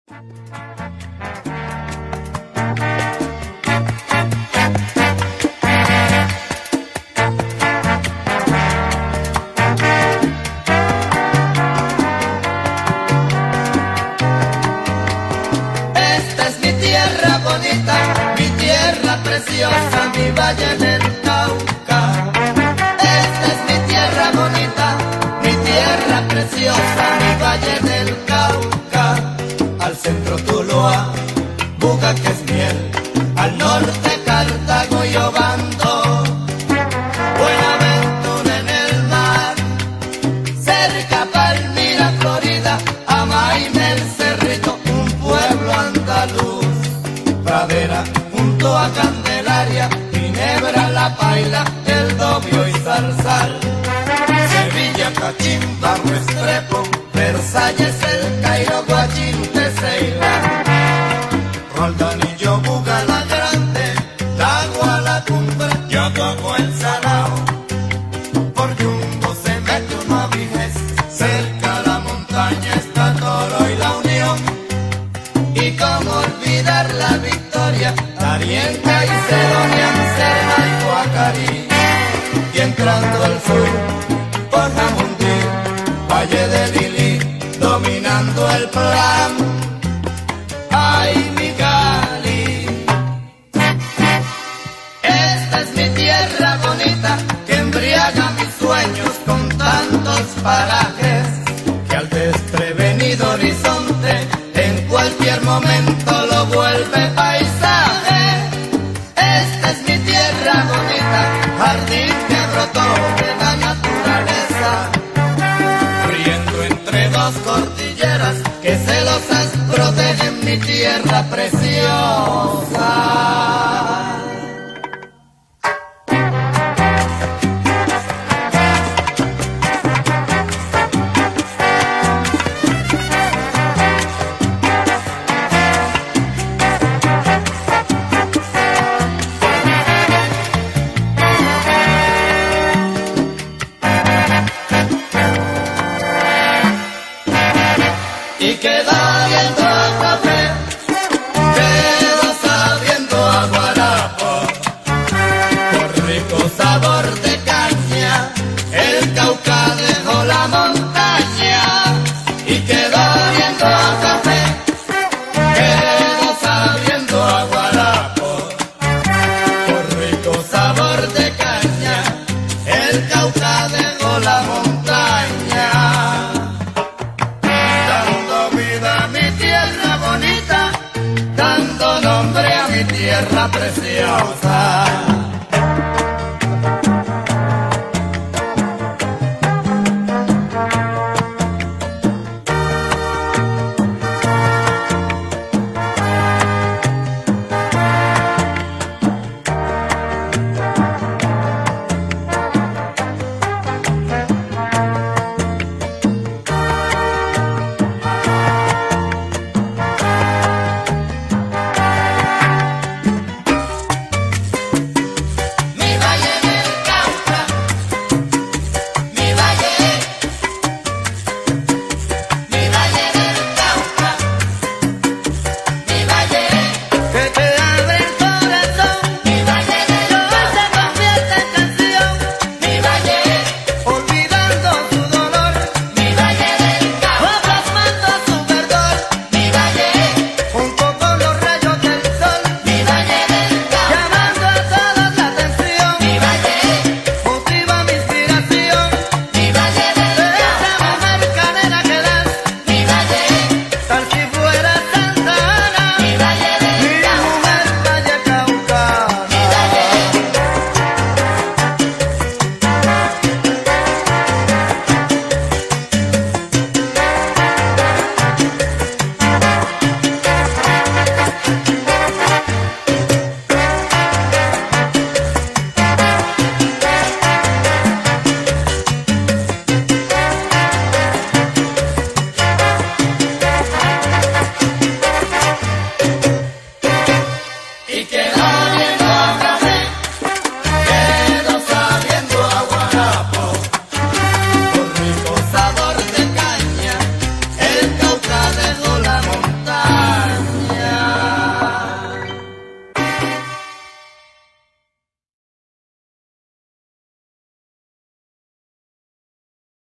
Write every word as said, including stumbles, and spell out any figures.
Esta es mi tierra bonita, mi tierra preciosa, mi valle del Cauca. Esta es mi tierra bonita, mi tierra preciosa, mi valle del Cauca. Al centro Tuluá, Buga que es miel, al norte Cartago y Obando, Buenaventura en el mar, cerca Palmira, Florida, Amaime el Cerrito, un pueblo andaluz, Pradera junto a Candelaria, Ginebra, La Paila, El Dobio y Zarzal, Sevilla, Cachimba, Restrepo, Versalles, El Cairo, Guachinte, Ceilán, Roldanillo, Buga la Grande, Lagua, La Cumbre, yo toco el Salao, por Jumbo se mete uno a Viges, cerca la montaña está Toro y La Unión, y cómo olvidar la Victoria, Tarienca y Cedonia, Serna y Guacarí, y entrando al sur, por Jamundí, Valle de Lili, dominando el plan, ay mi Cali. Esta es mi tierra bonita, que embriaga mis sueños con tantos parajes, que al desprevenido horizonte en cualquier momento lo vuelve paisaje. Esta es mi tierra bonita, jardín que brotó de la naturaleza, riendo entre dos cordilleras que celosas protegen mi tierra preciosa. Y queda viendo a café, queda sabiendo a guarapo, por rico sabor de caña, el Cauca dejó la montaña. Y queda viendo a café, queda sabiendo a guarapo, por rico sabor de caña, el Cauca dejó la montaña. Dando nombre a mi tierra preciosa.